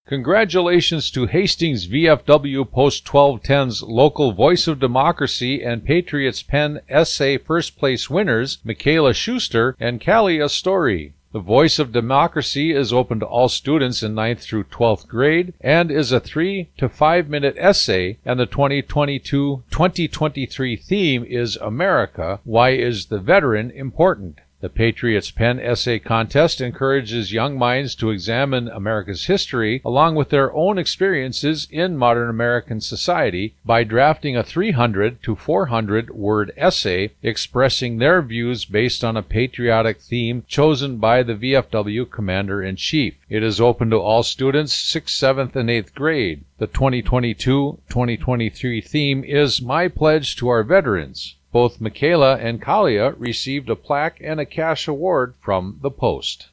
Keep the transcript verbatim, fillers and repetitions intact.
Congratulations to Hastings V F W Post twelve ten's local Voice of Democracy and Patriots Pen Essay first place winners, Michaela Schuster and Callie Astori. The Voice of Democracy is open to all students in ninth through twelfth grade and is a three to five minute essay, and the twenty twenty-two twenty twenty-three theme is America, Why is the Veteran Important? The Patriots Pen Essay Contest encourages young minds to examine America's history along with their own experiences in modern American society by drafting a three hundred to four hundred word essay expressing their views based on a patriotic theme chosen by the V F W Commander-in-Chief. It is open to all students sixth, seventh, and eighth grade. The twenty twenty-two twenty twenty-three theme is My Pledge to Our Veterans. Both Michaela and Kalia received a plaque and a cash award from the Post.